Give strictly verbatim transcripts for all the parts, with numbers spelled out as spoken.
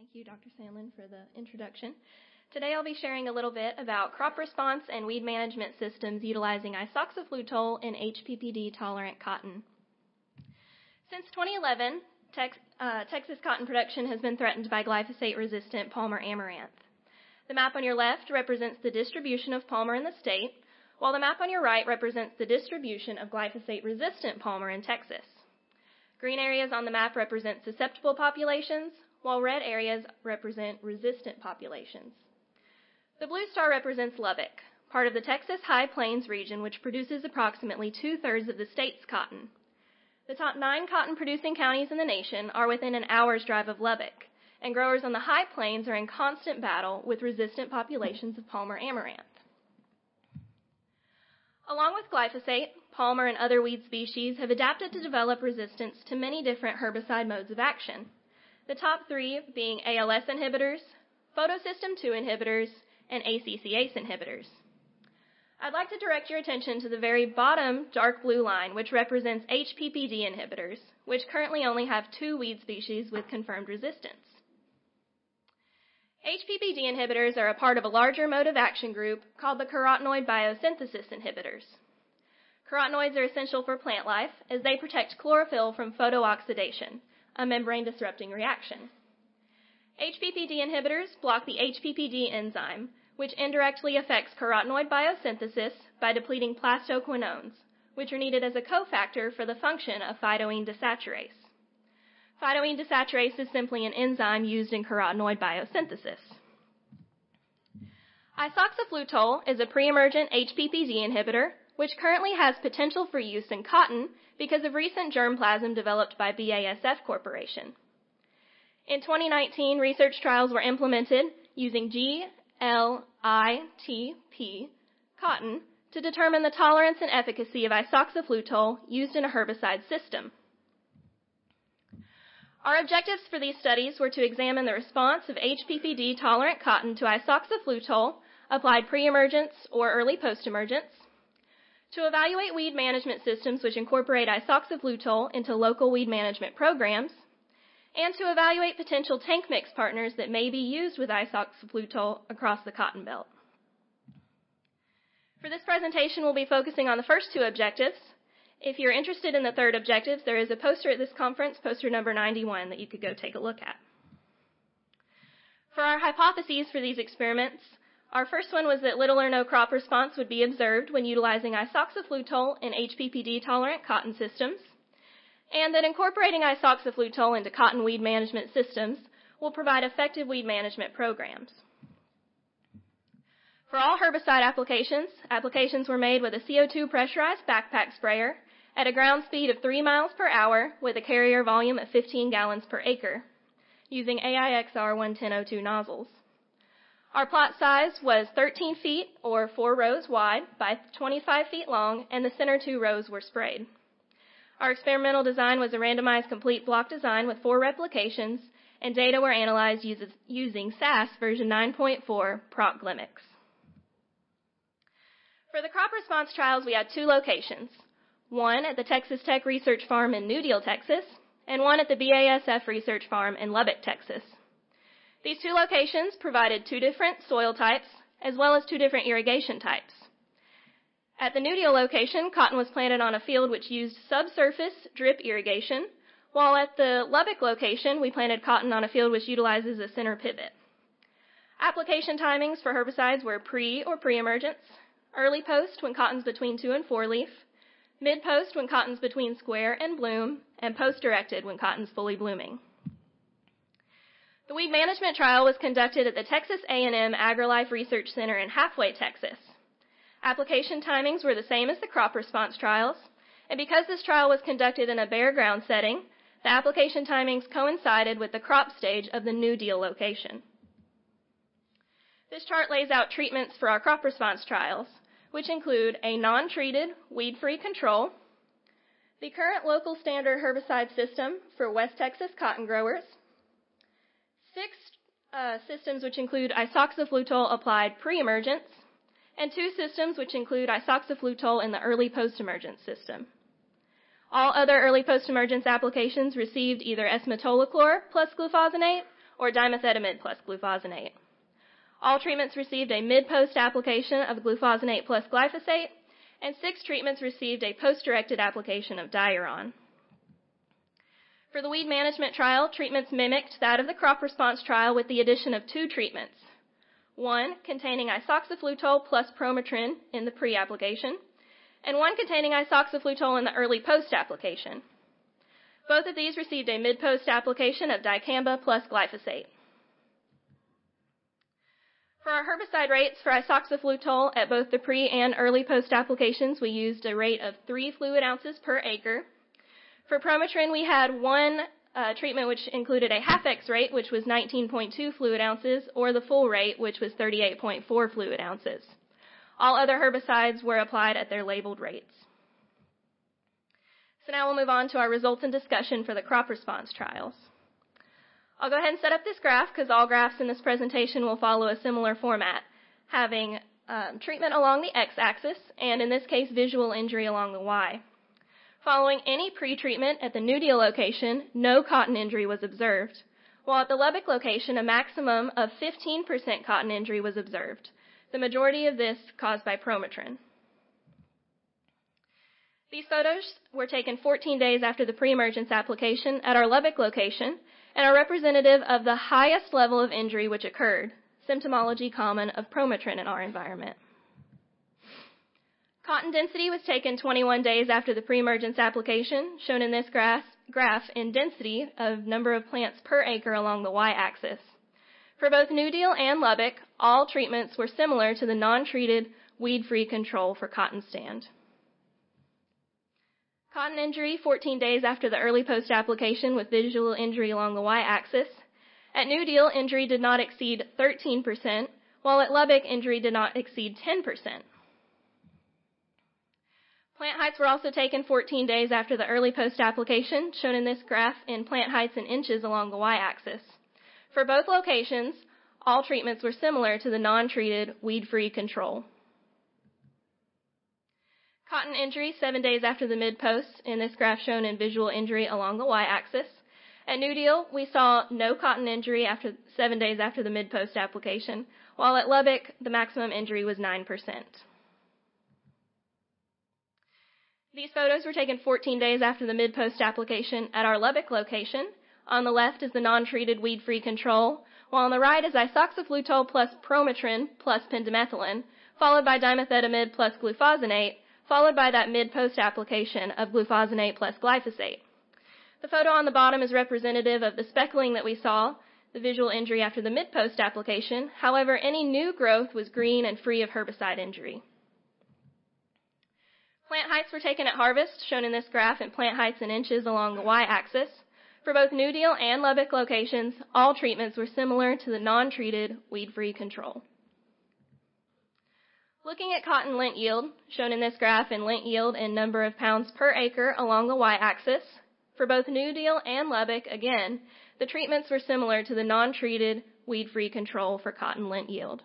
you, Doctor Sandlin, for the introduction. Today I'll be sharing a little bit about crop response and weed management systems utilizing isoxaflutole in H P P D-tolerant cotton. Since twenty eleven, Tex, uh, Texas cotton production has been threatened by glyphosate-resistant Palmer amaranth. The map on your left represents the distribution of Palmer in the state, while the map on your right represents the distribution of glyphosate-resistant Palmer in Texas. Green areas on the map represent susceptible populations, while red areas represent resistant populations. The blue star represents Lubbock, part of the Texas High Plains region, which produces approximately two-thirds of the state's cotton. The top nine cotton-producing counties in the nation are within an hour's drive of Lubbock, and growers on the High Plains are in constant battle with resistant populations of Palmer amaranth. Along with glyphosate, Palmer and other weed species have adapted to develop resistance to many different herbicide modes of action, the top three being A L S inhibitors, photosystem two inhibitors, and A C C A S E inhibitors. I'd like to direct your attention to the very bottom dark blue line, which represents H P P D inhibitors, which currently only have two weed species with confirmed resistance. H P P D inhibitors are a part of a larger mode of action group called the carotenoid biosynthesis inhibitors. Carotenoids are essential for plant life as they protect chlorophyll from photooxidation, a membrane-disrupting reaction. H P P D inhibitors block the H P P D enzyme, which indirectly affects carotenoid biosynthesis by depleting plastoquinones, which are needed as a cofactor for the function of phytoene desaturase. Phytoene desaturase is simply an enzyme used in carotenoid biosynthesis. Isoxaflutole is a pre-emergent H P P D inhibitor, which currently has potential for use in cotton because of recent germplasm developed by B A S F Corporation. In twenty nineteen, research trials were implemented using G L I T P cotton to determine the tolerance and efficacy of isoxaflutole used in a herbicide system. Our objectives for these studies were to examine the response of H P P D-tolerant cotton to isoxaflutole applied pre-emergence or early post-emergence, to evaluate weed management systems which incorporate isoxaflutole into local weed management programs, and to evaluate potential tank mix partners that may be used with isoxaflutole across the cotton belt. For this presentation, we'll be focusing on the first two objectives. If you're interested in the third objective, there is a poster at this conference, poster number ninety-one, that you could go take a look at. For our hypotheses for these experiments, our first one was that little or no crop response would be observed when utilizing isoxaflutole in H P P D-tolerant cotton systems, and that incorporating isoxaflutole into cotton weed management systems will provide effective weed management programs. For all herbicide applications, applications were made with a C O two pressurized backpack sprayer at a ground speed of three miles per hour with a carrier volume of fifteen gallons per acre, using A I X R one ten oh two nozzles. Our plot size was thirteen feet, or four rows wide, by twenty-five feet long, and the center two rows were sprayed. Our experimental design was a randomized complete block design with four replications, and data were analyzed uses, using S A S version nine point four Proc Glimix. For the crop response trials, we had two locations, one at the Texas Tech Research Farm in New Deal, Texas, and one at the B A S F Research Farm in Lubbock, Texas. These two locations provided two different soil types as well as two different irrigation types. At the New Deal location, cotton was planted on a field which used subsurface drip irrigation, while at the Lubbock location, we planted cotton on a field which utilizes a center pivot. Application timings for herbicides were pre or pre-emergence, early post when cotton's between two and four leaf, mid-post when cotton's between square and bloom, and post-directed when cotton's fully blooming. The weed management trial was conducted at the Texas A and M AgriLife Research Center in Halfway, Texas. Application timings were the same as the crop response trials, and because this trial was conducted in a bare ground setting, the application timings coincided with the crop stage of the New Deal location. This chart lays out treatments for our crop response trials, which include a non-treated, weed-free control, the current local standard herbicide system for West Texas cotton growers, six uh, systems which include isoxaflutole applied pre-emergence, and two systems which include isoxaflutole in the early post-emergence system. All other early post-emergence applications received either esmetolachlor plus glufosinate or dimethylamide plus glufosinate. All treatments received a mid-post application of glufosinate plus glyphosate, and six treatments received a post-directed application of Diuron. For the weed management trial, treatments mimicked that of the crop response trial with the addition of two treatments, one containing isoxaflutol plus Prometrin in the pre-application, and one containing isoxaflutol in the early post-application. Both of these received a mid-post application of dicamba plus glyphosate. For our herbicide rates for isoxaflutol at both the pre and early post applications, we used a rate of three fluid ounces per acre. For Prometrin, we had one uh, treatment which included a half-X rate, which was nineteen point two fluid ounces, or the full rate, which was thirty-eight point four fluid ounces. All other herbicides were applied at their labeled rates. So now we'll move on to our results and discussion for the crop response trials. I'll go ahead and set up this graph because all graphs in this presentation will follow a similar format, having um, treatment along the x-axis and, in this case, visual injury along the y. Following any pre-treatment at the New Deal location, no cotton injury was observed, while at the Lubbock location, a maximum of fifteen percent cotton injury was observed, the majority of this caused by Prometrin. These photos were taken fourteen days after the pre-emergence application at our Lubbock location and are representative of the highest level of injury which occurred, symptomology common of Prometrin in our environment. Cotton density was taken twenty-one days after the pre-emergence application, shown in this graph, graph in density of number of plants per acre along the y-axis. For both New Deal and Lubbock, all treatments were similar to the non-treated weed-free control for cotton stand. Cotton injury fourteen days after the early post-application with visual injury along the y-axis. At New Deal, injury did not exceed thirteen percent, while at Lubbock, injury did not exceed ten percent. Plant heights were also taken fourteen days after the early post-application, shown in this graph in plant heights in inches along the y-axis. For both locations, all treatments were similar to the non-treated weed-free control. Cotton injury seven days after the mid-post, in this graph shown in visual injury along the y-axis. At New Deal, we saw no cotton injury after seven days after the mid-post application, while at Lubbock, the maximum injury was nine percent. These photos were taken fourteen days after the mid-post application at our Lubbock location. On the left is the non-treated weed-free control, while on the right is isoxaflutol plus Prometrin plus pendimethalin, followed by dimethylamide plus glufosinate, followed by that mid-post application of glufosinate plus glyphosate. The photo on the bottom is representative of the speckling that we saw, the visual injury after the mid-post application. However, any new growth was green and free of herbicide injury. Plant heights were taken at harvest, shown in this graph in plant heights in inches along the y-axis. For both New Deal and Lubbock locations, all treatments were similar to the non-treated weed-free control. Looking at cotton lint yield, shown in this graph in lint yield in number of pounds per acre along the y-axis, for both New Deal and Lubbock, again, the treatments were similar to the non-treated weed-free control for cotton lint yield.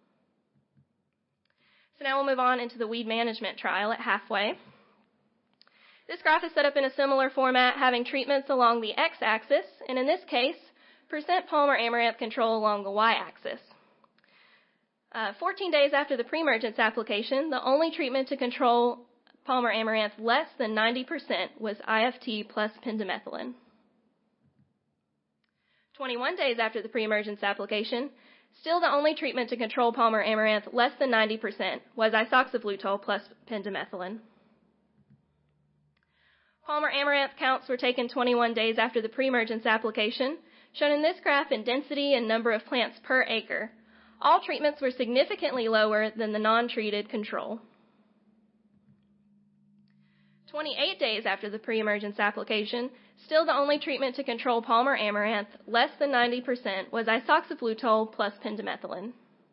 So now we'll move on into the weed management trial at halfway. This graph is set up in a similar format, having treatments along the x-axis, and in this case, percent Palmer Amaranth control along the y-axis. Uh, fourteen days after the pre-emergence application, the only treatment to control Palmer Amaranth less than ninety percent was I F T plus pendimethalin. twenty-one days after the pre-emergence application, still the only treatment to control Palmer Amaranth less than ninety percent was isoxaflutol plus pendimethalin. Palmer Amaranth counts were taken twenty-one days after the pre-emergence application, shown in this graph in density and number of plants per acre. All treatments were significantly lower than the non-treated control. twenty-eight days after the pre-emergence application, still the only treatment to control Palmer Amaranth, less than ninety percent, was isoxaflutol plus pendimethalin.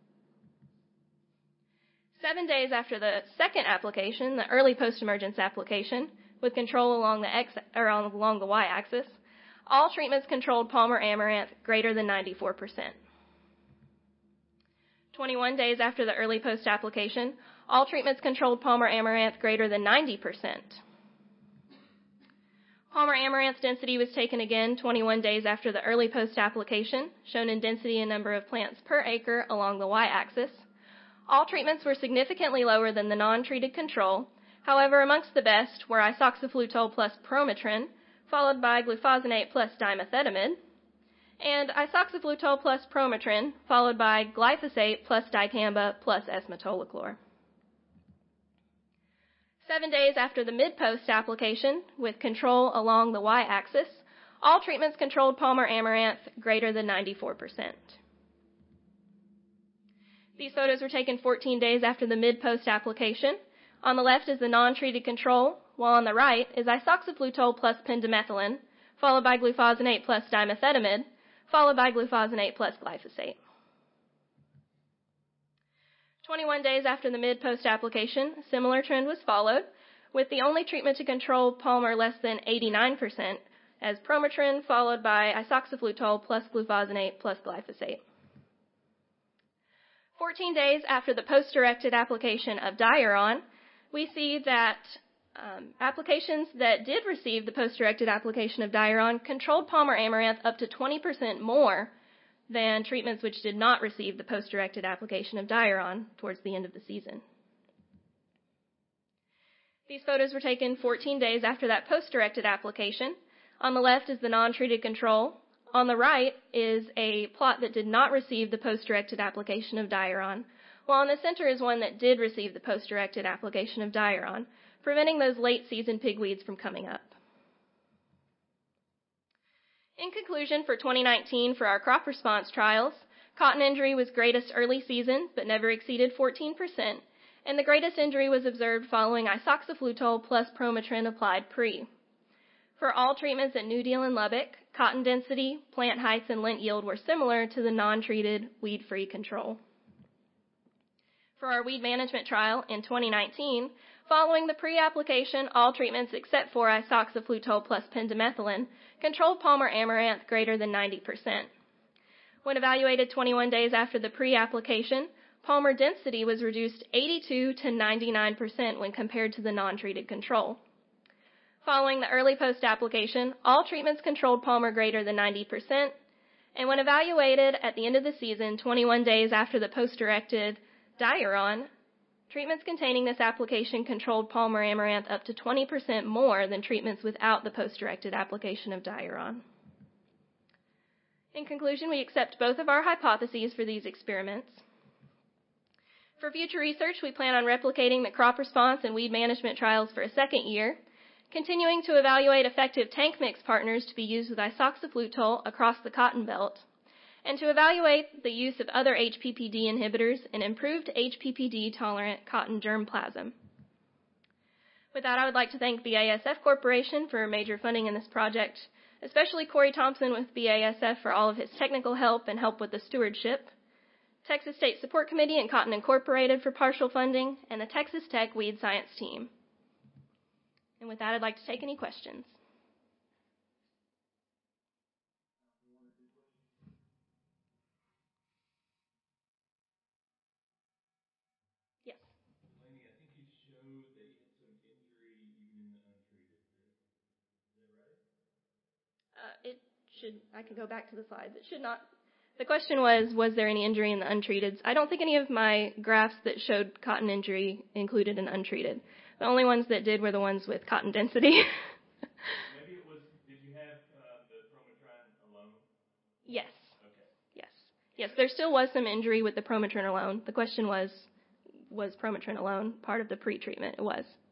Seven days after the second application, the early post-emergence application, with control along the x or along the y-axis, all treatments controlled Palmer Amaranth greater than ninety-four percent. twenty-one days after the early post-application, all treatments controlled Palmer Amaranth greater than ninety percent. Palmer amaranth density was taken again twenty-one days after the early post-application, shown in density and number of plants per acre along the y-axis. All treatments were significantly lower than the non-treated control. However, amongst the best were isoxaflutole plus Prometrin, followed by glufosinate plus dimethylamide, and isoxaflutole plus Prometrin, followed by glyphosate plus dicamba plus S-metolachlor. Seven days after the mid-post application, with control along the y-axis, all treatments controlled Palmer amaranth greater than ninety-four percent. These photos were taken fourteen days after the mid-post application. On the left is the non-treated control, while on the right is isoxaflutole plus pendimethalin, followed by glufosinate plus dimethylamide, followed by glufosinate plus glyphosate. twenty-one days after the mid-post application, a similar trend was followed, with the only treatment to control Palmer less than eighty-nine percent as Prometrin, followed by isoxaflutole plus glufosinate plus glyphosate. fourteen days after the post-directed application of Diuron, we see that um, applications that did receive the post-directed application of Diuron controlled Palmer amaranth up to twenty percent more than treatments which did not receive the post-directed application of Diuron towards the end of the season. These photos were taken fourteen days after that post-directed application. On the left is the non-treated control. On the right is a plot that did not receive the post-directed application of Diuron, while in the center is one that did receive the post-directed application of Diuron, preventing those late-season pigweeds from coming up. In conclusion, for twenty nineteen, for our crop response trials, cotton injury was greatest early season, but never exceeded fourteen percent, and the greatest injury was observed following isoxaflutole plus Prometrin applied pre. For all treatments at New Deal and Lubbock, cotton density, plant heights, and lint yield were similar to the non-treated weed-free control. For our weed management trial in twenty nineteen, following the pre-application, all treatments except for isoxaflutole plus pendimethalin controlled Palmer amaranth greater than ninety percent. When evaluated twenty-one days after the pre-application, Palmer density was reduced eighty-two to ninety-nine percent when compared to the non-treated control. Following the early post-application, all treatments controlled Palmer greater than ninety percent, and when evaluated at the end of the season, twenty-one days after the post-directed Diuron, treatments containing this application controlled Palmer amaranth up to twenty percent more than treatments without the post-directed application of Diuron. In conclusion, we accept both of our hypotheses for these experiments. For future research, we plan on replicating the crop response and weed management trials for a second year, continuing to evaluate effective tank mix partners to be used with isoxaflutole across the cotton belt, and to evaluate the use of other H P P D inhibitors in improved H P P D-tolerant cotton germplasm. With that, I would like to thank B A S F Corporation for major funding in this project, especially Corey Thompson with B A S F for all of his technical help and help with the stewardship, Texas State Support Committee and Cotton Incorporated for partial funding, and the Texas Tech Weed Science Team. And with that, I'd like to take any questions. Yes. Laney, I think you showed that you had some injury even in the untreated. Is that right? Uh, it should, I can go back to the slides. It should not. The question was, was there any injury in the untreated? I don't think any of my graphs that showed cotton injury included an untreated. The only ones that did were the ones with cotton density. Maybe it was, did you have uh, the Prometrin alone? Yes. Okay. Yes. Yes, there still was some injury with the Prometrin alone. The question was, was Prometrin alone part of the pre-treatment? It was.